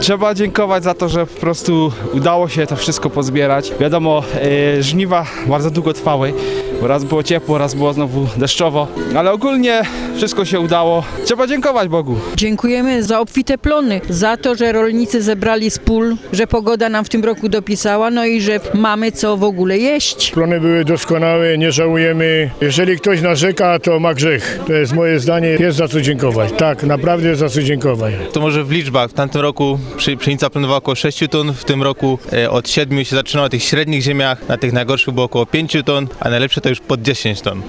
Trzeba dziękować za to, że po prostu udało się to wszystko pozbierać. Wiadomo, żniwa bardzo długo trwały, bo raz było ciepło, raz było znowu deszczowo, ale ogólnie wszystko się udało. Trzeba dziękować Bogu. Dziękujemy za obfite plony, za to, że rolnicy zebrali z pól, że pogoda nam w tym roku dopisała, no i że mamy co w ogóle jeść. Plony były doskonałe, nie żałujemy. Jeżeli ktoś narzeka, to ma grzech. To jest moje zdanie, jest za co dziękować. Tak, naprawdę jest za co dziękować. To może w liczbach. W tamtym roku pszenica planowała około 6 ton, w tym roku od 7 się zaczynało na tych średnich ziemiach, na tych najgorszych było około 5 ton, a najlepsze to już pod 10 ton.